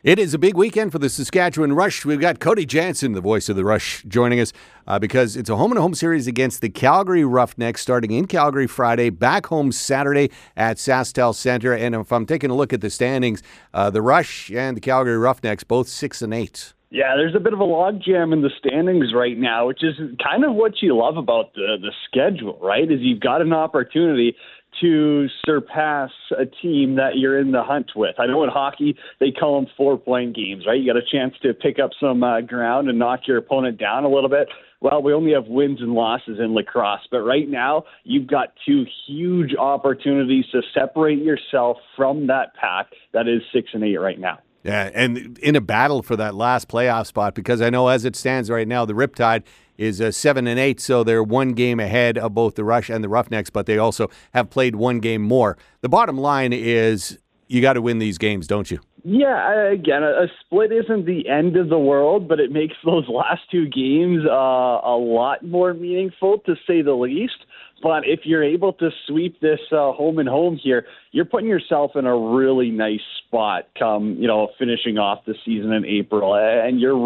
It is a big weekend for the Saskatchewan Rush. We've got Cody Jansen, the voice of the Rush, joining us because it's a home-and-home series against the Calgary Roughnecks, starting in Calgary Friday, back home Saturday at SaskTel Centre. And if I'm taking a look at the standings, the Rush and the Calgary Roughnecks both 6-8. Yeah, there's a bit of a logjam in the standings right now, which is kind of what you love about the schedule, right? Is you've got an opportunity to surpass a team that you're in the hunt with. I know in hockey, they call them 4-point games, right? You got a chance to pick up some ground and knock your opponent down a little bit. Well, we only have wins and losses in lacrosse, but right now you've got two huge opportunities to separate yourself from that pack that is 6-8 right now. Yeah, and in a battle for that last playoff spot, because I know as it stands right now, the Riptide is 7-8, so they're one game ahead of both the Rush and the Roughnecks, but they also have played one game more. The bottom line is you got to win these games, don't you? Yeah, again, a split isn't the end of the world, but it makes those last two games a lot more meaningful, to say the least. But if you're able to sweep this home and home here, you're putting yourself in a really nice spot come, finishing off the season in April. And you're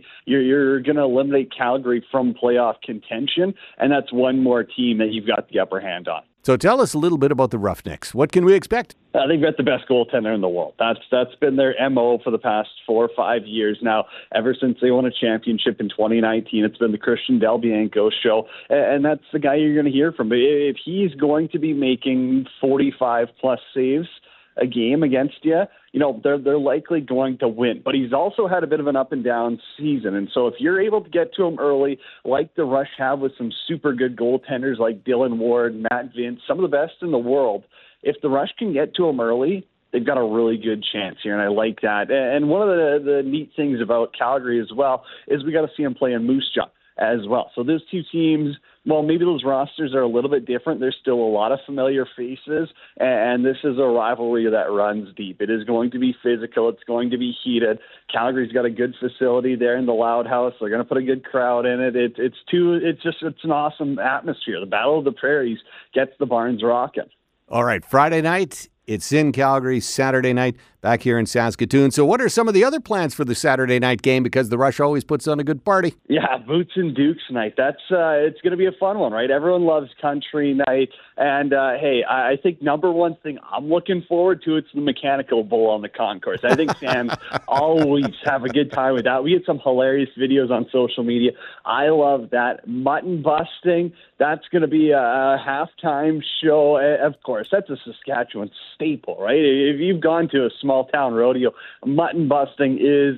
going to eliminate Calgary from playoff contention. And that's one more team that you've got the upper hand on. So tell us a little bit about the Roughnecks. What can we expect? They've got the best goaltender in the world. That's been their MO for the past 4 or 5 years now. Ever since they won a championship in 2019, it's been the Christian Del Bianco show, and that's the guy you're going to hear from. If he's going to be making 45-plus saves a game against you, they're likely going to win. But he's also had a bit of an up-and-down season. And so if you're able to get to him early, like the Rush have with some super good goaltenders like Dylan Ward, Matt Vince, some of the best in the world, if the Rush can get to him early, they've got a really good chance here, and I like that. And one of the neat things about Calgary as well is we got to see him play in Moose Jaw as well. So those two teams, well, maybe those rosters are a little bit different. There's still a lot of familiar faces, and this is a rivalry that runs deep. It is going to be physical. It's going to be heated. Calgary's got a good facility there in the Loud House. They're going to put a good crowd in it. It's an awesome atmosphere. The Battle of the Prairies gets the barns rocking. All right, Friday night, it's in Calgary. Saturday night, back here in Saskatoon. So what are some of the other plans for the Saturday night game? Because the Rush always puts on a good party. Yeah, Boots and Dukes night. That's it's going to be a fun one, right? Everyone loves country night. And, hey, I think number one thing I'm looking forward to, it's the Mechanical Bull on the concourse. I think fans always have a good time with that. We get some hilarious videos on social media. I love that. Mutton busting, that's going to be a halftime show. Of course, that's a Saskatchewan staple, right? If you've gone to a small-town rodeo, mutton busting is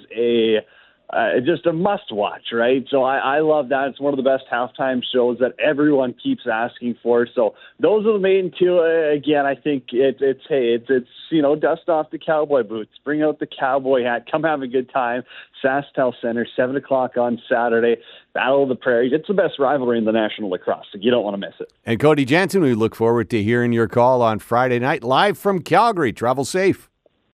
just a must-watch, right? So I love that. It's one of the best halftime shows that everyone keeps asking for. So those are the main two. Again, I think it's dust off the cowboy boots, bring out the cowboy hat, come have a good time. SaskTel Centre, 7 o'clock on Saturday, Battle of the Prairies. It's the best rivalry in the National Lacrosse, so you don't want to miss it. And Cody Jansen, we look forward to hearing your call on Friday night, live from Calgary. Travel safe.